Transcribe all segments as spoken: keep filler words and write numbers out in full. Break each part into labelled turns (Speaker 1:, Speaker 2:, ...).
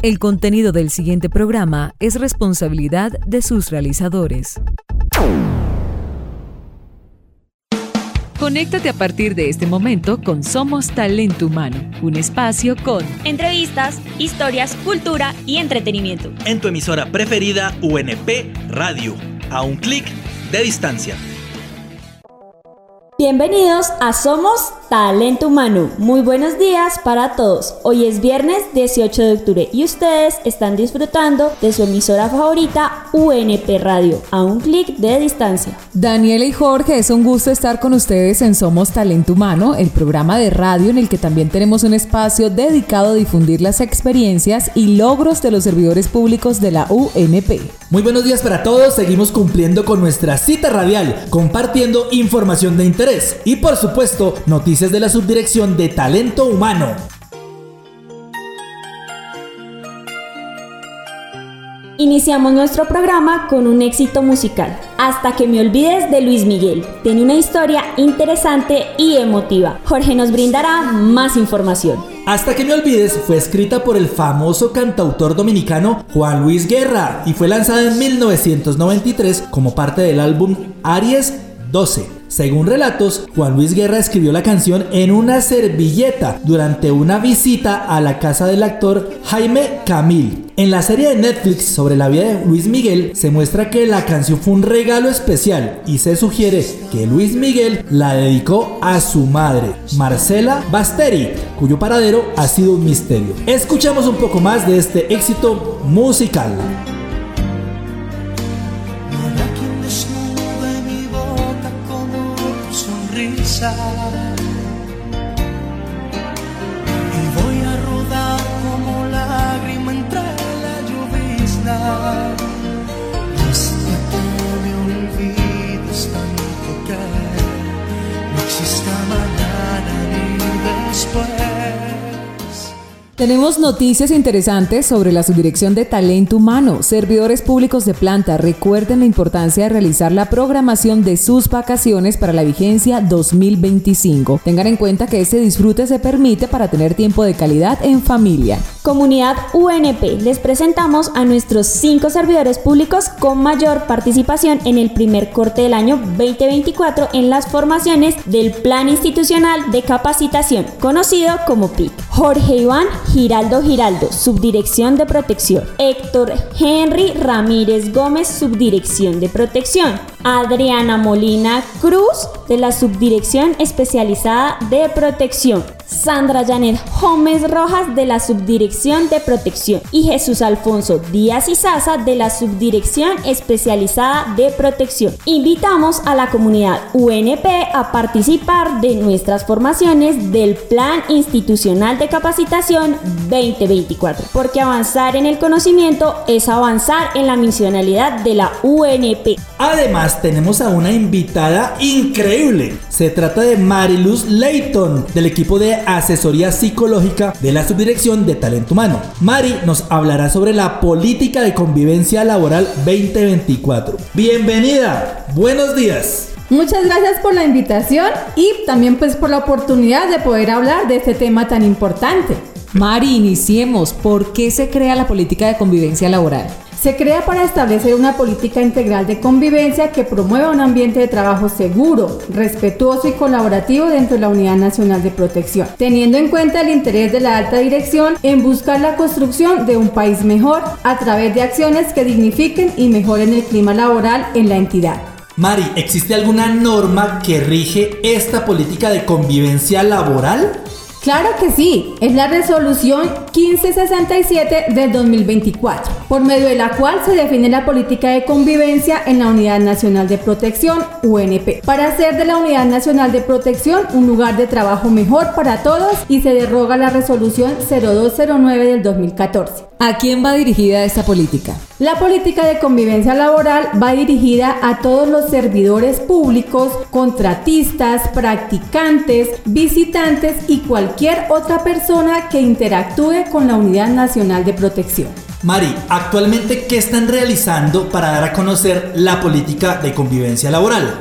Speaker 1: El contenido del siguiente programa es responsabilidad de sus realizadores. Conéctate a partir de este momento con Somos Talento Humano, un espacio con
Speaker 2: entrevistas, historias, cultura y entretenimiento.
Speaker 3: En tu emisora preferida U N P Radio, a un clic de distancia.
Speaker 2: Bienvenidos a Somos Talento Humano. Muy buenos días para todos. Hoy es viernes dieciocho de octubre y ustedes están disfrutando de su emisora favorita U N P Radio, a un clic de distancia.
Speaker 4: Daniela y Jorge, es un gusto estar con ustedes en Somos Talento Humano, el programa de radio en el que también tenemos un espacio dedicado a difundir las experiencias y logros de los servidores públicos de la U N P.
Speaker 5: Muy buenos días para todos. Seguimos cumpliendo con nuestra cita radial, compartiendo información de interés y, por supuesto, noticias de la Subdirección de Talento Humano.
Speaker 2: Iniciamos nuestro programa con un éxito musical, Hasta que me olvides, de Luis Miguel. Tiene una historia interesante y emotiva. Jorge nos brindará más información.
Speaker 5: Hasta que me olvides fue escrita por el famoso cantautor dominicano Juan Luis Guerra y fue lanzada en mil novecientos noventa y tres como parte del álbum Aries doce. Según relatos, Juan Luis Guerra escribió la canción en una servilleta durante una visita a la casa del actor Jaime Camil. En la serie de Netflix sobre la vida de Luis Miguel se muestra que la canción fue un regalo especial y se sugiere que Luis Miguel la dedicó a su madre, Marcela Basteri, cuyo paradero ha sido un misterio. Escuchamos un poco más de este éxito musical.
Speaker 6: Y voy a rodar como lágrima entre la llovizna. Hasta que me olvides tanto que no exista mañana ni después.
Speaker 4: Tenemos noticias interesantes sobre la Subdirección de Talento Humano. Servidores públicos de planta, recuerden la importancia de realizar la programación de sus vacaciones para la vigencia dos mil veinticinco. Tengan en cuenta que ese disfrute se permite para tener tiempo de calidad en familia.
Speaker 2: Comunidad U N P, les presentamos a nuestros cinco servidores públicos con mayor participación en el primer corte del año veinte veinticuatro en las formaciones del Plan Institucional de Capacitación, conocido como P I C. Jorge Iván Giraldo Giraldo, Subdirección de Protección. Héctor Henry Ramírez Gómez, Subdirección de Protección. Adriana Molina Cruz, de la Subdirección Especializada de Protección. Sandra Janet Gómez Rojas, de la Subdirección de Protección, y Jesús Alfonso Díaz Izaza, de la Subdirección Especializada de Protección. Invitamos a la comunidad U N P a participar de nuestras formaciones del Plan Institucional de Capacitación veinte veinticuatro, porque avanzar en el conocimiento es avanzar en la misionalidad de la U N P.
Speaker 5: Además, tenemos a una invitada increíble. Se trata de Mariluz Leighton, del equipo de asesoría psicológica de la Subdirección de Talento Humano. Mari nos hablará sobre la política de convivencia laboral veinte veinticuatro. Bienvenida, buenos días.
Speaker 7: Muchas gracias por la invitación y también pues por la oportunidad de poder hablar de este tema tan importante.
Speaker 4: Mari, iniciemos. ¿Por qué se crea la política de convivencia laboral?
Speaker 7: Se crea para establecer una política integral de convivencia que promueva un ambiente de trabajo seguro, respetuoso y colaborativo dentro de la Unidad Nacional de Protección, teniendo en cuenta el interés de la alta dirección en buscar la construcción de un país mejor a través de acciones que dignifiquen y mejoren el clima laboral en la entidad.
Speaker 5: Mari, ¿existe alguna norma que rige esta política de convivencia laboral?
Speaker 7: Claro que sí, es la resolución quince sesenta y siete del dos mil veinticuatro, por medio de la cual se define la política de convivencia en la Unidad Nacional de Protección, U N P, para hacer de la Unidad Nacional de Protección un lugar de trabajo mejor para todos, y se deroga la resolución cero dos cero nueve del dos mil catorce.
Speaker 4: ¿A quién va dirigida esta política?
Speaker 7: La política de convivencia laboral va dirigida a todos los servidores públicos, contratistas, practicantes, visitantes y cualquier otra persona que interactúe con la Unidad Nacional de Protección.
Speaker 5: Mari, actualmente, ¿qué están realizando para dar a conocer la política de convivencia laboral?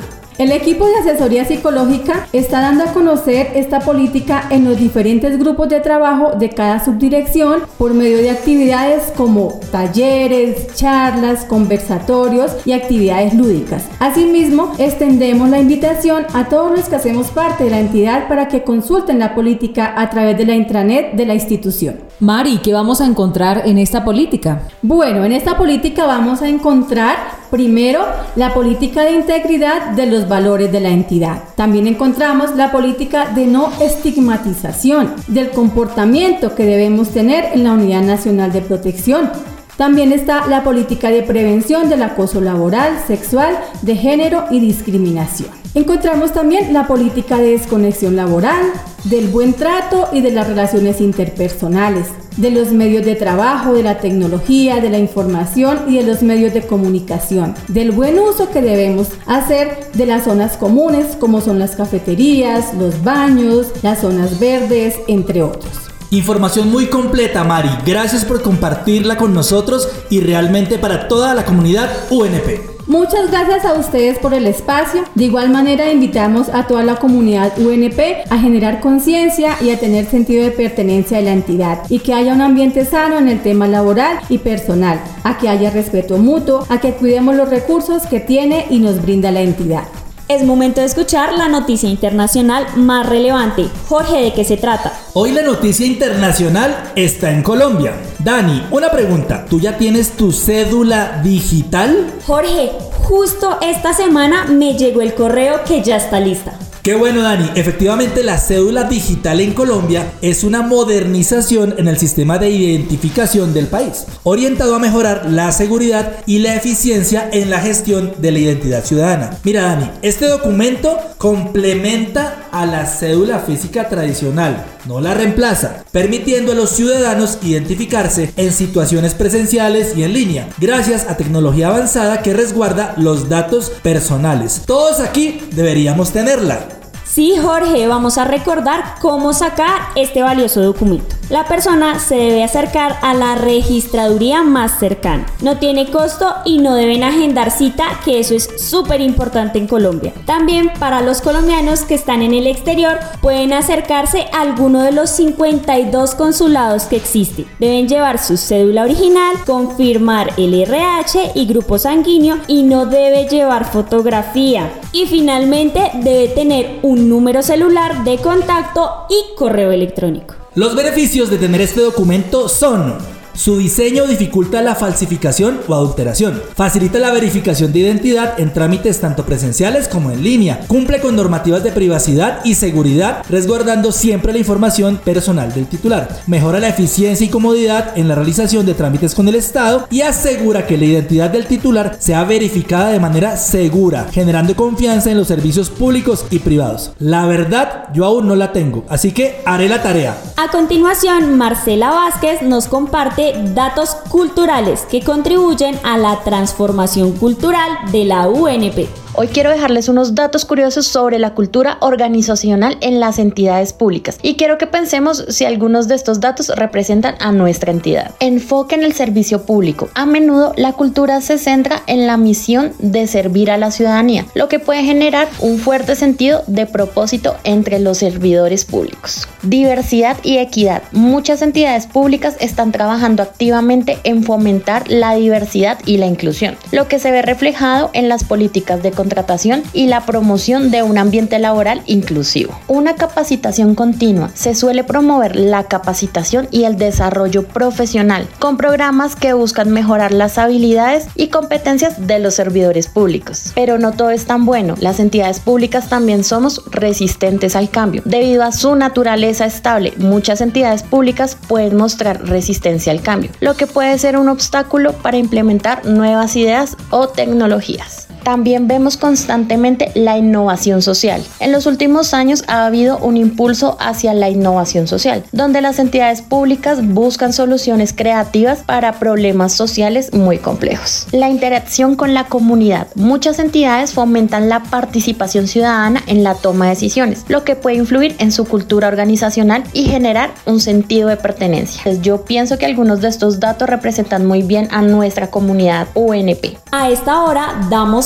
Speaker 7: El equipo de asesoría psicológica está dando a conocer esta política en los diferentes grupos de trabajo de cada subdirección por medio de actividades como talleres, charlas, conversatorios y actividades lúdicas. Asimismo, extendemos la invitación a todos los que hacemos parte de la entidad para que consulten la política a través de la intranet de la institución.
Speaker 4: Mari, ¿qué vamos a encontrar en esta política?
Speaker 7: Bueno, en esta política vamos a encontrar primero la política de integridad de los valores de la entidad. También encontramos la política de no estigmatización, del comportamiento que debemos tener en la Unidad Nacional de Protección. También está la política de prevención del acoso laboral, sexual, de género y discriminación. Encontramos también la política de desconexión laboral, del buen trato y de las relaciones interpersonales, de los medios de trabajo, de la tecnología, de la información y de los medios de comunicación, del buen uso que debemos hacer de las zonas comunes como son las cafeterías, los baños, las zonas verdes, entre otros.
Speaker 5: Información muy completa, Mari. Gracias por compartirla con nosotros y realmente para toda la comunidad U N P.
Speaker 7: Muchas gracias a ustedes por el espacio. De igual manera invitamos a toda la comunidad U N P a generar conciencia y a tener sentido de pertenencia de la entidad y que haya un ambiente sano en el tema laboral y personal, a que haya respeto mutuo, a que cuidemos los recursos que tiene y nos brinda la entidad.
Speaker 2: Es momento de escuchar la noticia internacional más relevante. Jorge, ¿de qué se trata?
Speaker 5: Hoy la noticia internacional está en Colombia. Dani, una pregunta. ¿Tú ya tienes tu cédula digital?
Speaker 2: Jorge, justo esta semana me llegó el correo que ya está lista.
Speaker 5: Qué bueno, Dani. Efectivamente, la cédula digital en Colombia es una modernización en el sistema de identificación del país, orientado a mejorar la seguridad y la eficiencia en la gestión de la identidad ciudadana. Mira, Dani, este documento complementa a la cédula física tradicional, no la reemplaza, permitiendo a los ciudadanos identificarse en situaciones presenciales y en línea, gracias a tecnología avanzada que resguarda los datos personales. Todos aquí deberíamos tenerla.
Speaker 2: Sí, Jorge, vamos a recordar cómo sacar este valioso documento. La persona se debe acercar a la registraduría más cercana. No tiene costo y no deben agendar cita, que eso es súper importante en Colombia. También para los colombianos que están en el exterior, pueden acercarse a alguno de los cincuenta y dos consulados que existen. Deben llevar su cédula original, confirmar el R H y grupo sanguíneo y no debe llevar fotografía. Y finalmente debe tener un número celular de contacto y correo electrónico.
Speaker 5: Los beneficios de tener este documento son: su diseño dificulta la falsificación o adulteración, facilita la verificación de identidad en trámites tanto presenciales como en línea, cumple con normativas de privacidad y seguridad, resguardando siempre la información personal del titular, mejora la eficiencia y comodidad en la realización de trámites con el Estado y asegura que la identidad del titular sea verificada de manera segura, generando confianza en los servicios públicos y privados. La verdad, yo aún no la tengo, así que haré la tarea.
Speaker 2: A continuación, Marcela Vázquez nos comparte datos culturales que contribuyen a la transformación cultural de la U N P.
Speaker 8: Hoy quiero dejarles unos datos curiosos sobre la cultura organizacional en las entidades públicas y quiero que pensemos si algunos de estos datos representan a nuestra entidad. Enfoque en el servicio público. A menudo la cultura se centra en la misión de servir a la ciudadanía, lo que puede generar un fuerte sentido de propósito entre los servidores públicos. Diversidad y equidad. Muchas entidades públicas están trabajando activamente en fomentar la diversidad y la inclusión, lo que se ve reflejado en las políticas de contratación y la promoción de un ambiente laboral inclusivo. Una capacitación continua. Se suele promover la capacitación y el desarrollo profesional con programas que buscan mejorar las habilidades y competencias de los servidores públicos. Pero no todo es tan bueno. Las entidades públicas también somos resistentes al cambio. Debido a su naturaleza estable, muchas entidades públicas pueden mostrar resistencia al cambio, lo que puede ser un obstáculo para implementar nuevas ideas o tecnologías. También vemos constantemente la innovación social. En los últimos años ha habido un impulso hacia la innovación social, donde las entidades públicas buscan soluciones creativas para problemas sociales muy complejos. La interacción con la comunidad. Muchas entidades fomentan la participación ciudadana en la toma de decisiones, lo que puede influir en su cultura organizacional y generar un sentido de pertenencia. Pues yo pienso que algunos de estos datos representan muy bien a nuestra comunidad U N P.
Speaker 2: A esta hora damos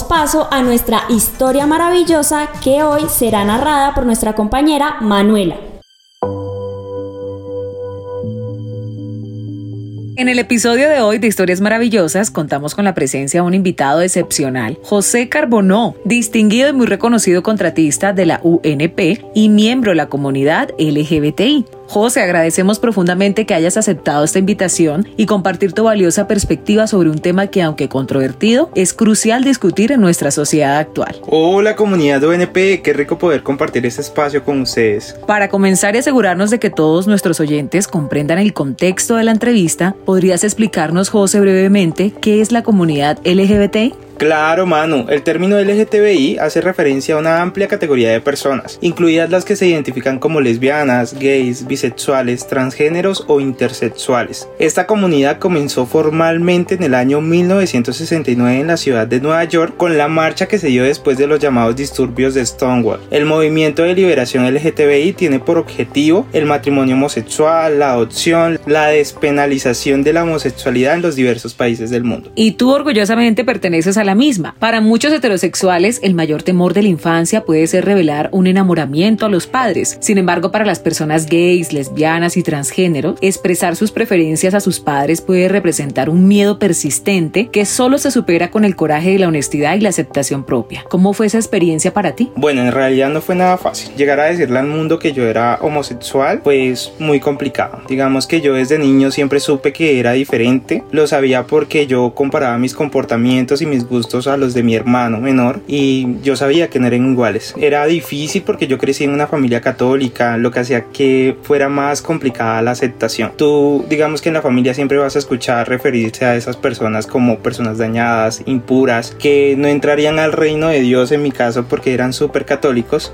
Speaker 2: paso a nuestra historia maravillosa que hoy será narrada por nuestra compañera Manuela.
Speaker 4: En el episodio de hoy de Historias Maravillosas contamos con la presencia de un invitado excepcional, José Carbonó, distinguido y muy reconocido contratista de la U N P y miembro de la comunidad L G B T I. José, agradecemos profundamente que hayas aceptado esta invitación y compartir tu valiosa perspectiva sobre un tema que, aunque controvertido, es crucial discutir en nuestra sociedad actual.
Speaker 9: Hola comunidad U N P, qué rico poder compartir este espacio con ustedes.
Speaker 4: Para comenzar y asegurarnos de que todos nuestros oyentes comprendan el contexto de la entrevista, ¿podrías explicarnos, José, brevemente qué es la comunidad L G B T I?
Speaker 9: Claro, Manu, el término L G B T I hace referencia a una amplia categoría de personas, incluidas las que se identifican como lesbianas, gays, bisexuales, transgéneros o intersexuales. Esta comunidad comenzó formalmente en el año mil novecientos sesenta y nueve en la ciudad de Nueva York con la marcha que se dio después de los llamados disturbios de Stonewall. El movimiento de liberación L G B T I tiene por objetivo el matrimonio homosexual, la adopción, la despenalización de la homosexualidad en los diversos países del mundo.
Speaker 4: Y tú orgullosamente perteneces a la misma. Para muchos heterosexuales, el mayor temor de la infancia puede ser revelar un enamoramiento a los padres. Sin embargo, para las personas gays, lesbianas y transgénero, expresar sus preferencias a sus padres puede representar un miedo persistente que solo se supera con el coraje de la honestidad y la aceptación propia. ¿Cómo fue esa experiencia para ti?
Speaker 9: Bueno, en realidad no fue nada fácil. Llegar a decirle al mundo que yo era homosexual, pues muy complicado. Digamos que yo desde niño siempre supe que era diferente. Lo sabía porque yo comparaba mis comportamientos y mis gustos a los de mi hermano menor y yo sabía que no eran iguales. Era difícil porque yo crecí en una familia católica, lo que hacía que fuera más complicada la aceptación. Tú, digamos que en la familia siempre vas a escuchar referirse a esas personas como personas dañadas, impuras, que no entrarían al reino de Dios en mi caso porque eran súper católicos.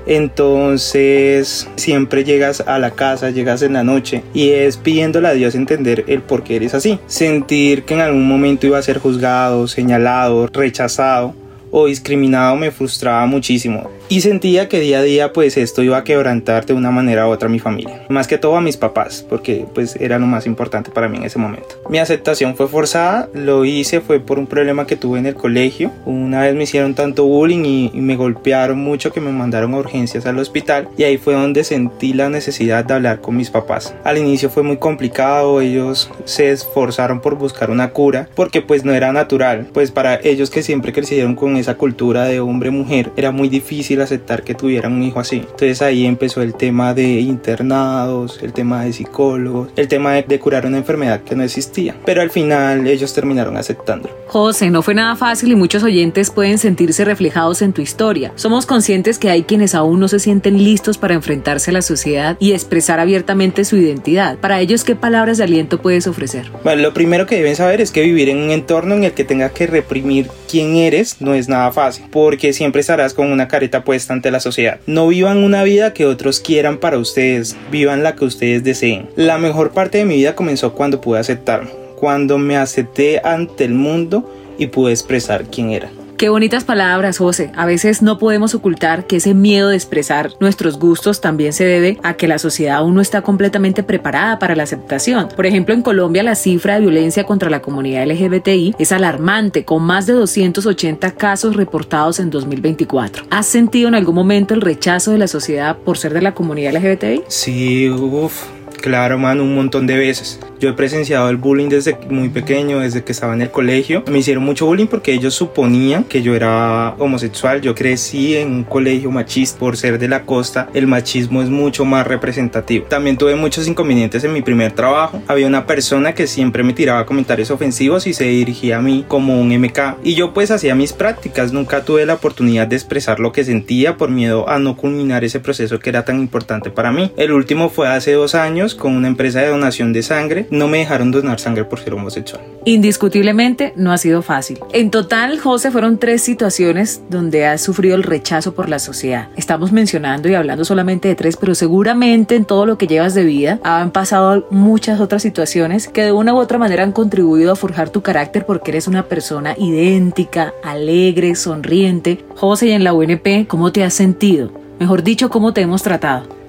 Speaker 9: Entonces siempre llegas a la casa, llegas en la noche y es pidiéndole a Dios entender el por qué eres así. Sentir que en algún momento iba a ser juzgado, señalado, rechazado o discriminado me frustraba muchísimo y sentía que día a día pues esto iba a quebrantar de una manera u otra a mi familia, más que todo a mis papás, porque pues era lo más importante para mí en ese momento. Mi aceptación fue forzada, lo hice fue por un problema que tuve en el colegio. Una vez me hicieron tanto bullying y, y me golpearon mucho que me mandaron a urgencias al hospital y ahí fue donde sentí la necesidad de hablar con mis papás. Al inicio fue muy complicado, ellos se esforzaron por buscar una cura porque pues no era natural, pues para ellos que siempre crecieron con esa cultura de hombre-mujer era muy difícil aceptar que tuvieran un hijo así. Entonces ahí empezó el tema de internados, el tema de psicólogos, el tema de, de curar una enfermedad que no existía, pero al final ellos terminaron aceptándolo.
Speaker 4: José, no fue nada fácil y muchos oyentes pueden sentirse reflejados en tu historia. Somos conscientes que hay quienes aún no se sienten listos para enfrentarse a la sociedad y expresar abiertamente su identidad. Para ellos, ¿qué palabras de aliento puedes ofrecer?
Speaker 9: Bueno, lo primero que deben saber es que vivir en un entorno en el que tengas que reprimir quién eres no es nada fácil, porque siempre estarás con una careta puesta ante la sociedad. No vivan una vida que otros quieran para ustedes, vivan la que ustedes deseen. La mejor parte de mi vida comenzó cuando pude aceptarme, cuando me acepté ante el mundo y pude expresar quién era.
Speaker 4: Qué bonitas palabras, José. A veces no podemos ocultar que ese miedo de expresar nuestros gustos también se debe a que la sociedad aún no está completamente preparada para la aceptación. Por ejemplo, en Colombia la cifra de violencia contra la comunidad L G B T I es alarmante, con más de doscientos ochenta casos reportados en dos mil veinticuatro. ¿Has sentido en algún momento el rechazo de la sociedad por ser de la comunidad L G B T I?
Speaker 9: Sí, uff. Claro, man, un montón de veces. Yo he presenciado el bullying desde muy pequeño, desde que estaba en el colegio. Me hicieron mucho bullying porque ellos suponían que yo era homosexual. Yo crecí en un colegio machista. Por ser de la costa, el machismo es mucho más representativo. También tuve muchos inconvenientes en mi primer trabajo. Había una persona que siempre me tiraba comentarios ofensivos y se dirigía a mí como un M K. Y yo pues hacía mis prácticas. Nunca tuve la oportunidad de expresar lo que sentía por miedo a no culminar ese proceso que era tan importante para mí. El último fue hace dos años con una empresa de donación de sangre. No me dejaron donar sangre por ser homosexual.
Speaker 4: Indiscutiblemente no ha sido fácil. En total, José, fueron tres situaciones donde has sufrido el rechazo por la sociedad. Estamos mencionando y hablando solamente de tres, pero seguramente en todo lo que llevas de vida han pasado muchas otras situaciones que de una u otra manera han contribuido a forjar tu carácter porque eres una persona idéntica, alegre, sonriente. José, y en la U N P, ¿cómo te has sentido? Mejor dicho, ¿cómo te hemos tratado?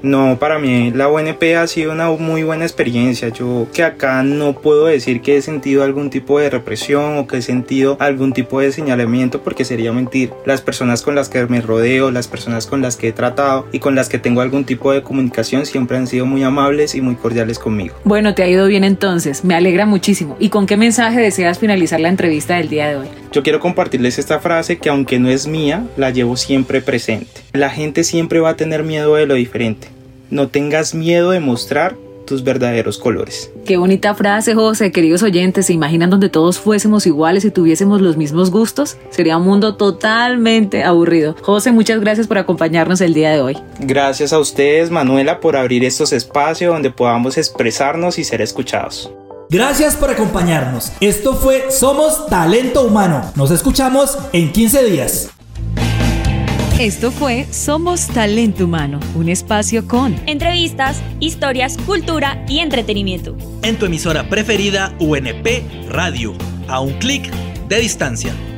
Speaker 9: No, para mí la U N P ha sido una muy buena experiencia. Yo que acá no puedo decir que he sentido algún tipo de represión o que he sentido algún tipo de señalamiento, porque sería mentir. Las personas con las que me rodeo, las personas con las que he tratado y con las que tengo algún tipo de comunicación siempre han sido muy amables y muy cordiales conmigo.
Speaker 4: Bueno, te ha ido bien entonces, me alegra muchísimo. ¿Y con qué mensaje deseas finalizar la entrevista del día de hoy?
Speaker 9: Yo quiero compartirles esta frase que, aunque no es mía, la llevo siempre presente. La gente siempre va a tener miedo de lo diferente. No tengas miedo de mostrar tus verdaderos colores.
Speaker 4: Qué bonita frase, José. Queridos oyentes, ¿se imaginan donde todos fuésemos iguales y tuviésemos los mismos gustos? Sería un mundo totalmente aburrido. José, muchas gracias por acompañarnos el día de hoy.
Speaker 9: Gracias a ustedes, Manuela, por abrir estos espacios donde podamos expresarnos y ser escuchados.
Speaker 5: Gracias por acompañarnos. Esto fue Somos Talento Humano. Nos escuchamos en quince días.
Speaker 1: Esto fue Somos Talento Humano, un espacio con
Speaker 2: entrevistas, historias, cultura y entretenimiento.
Speaker 3: En tu emisora preferida U N P Radio, a un clic de distancia.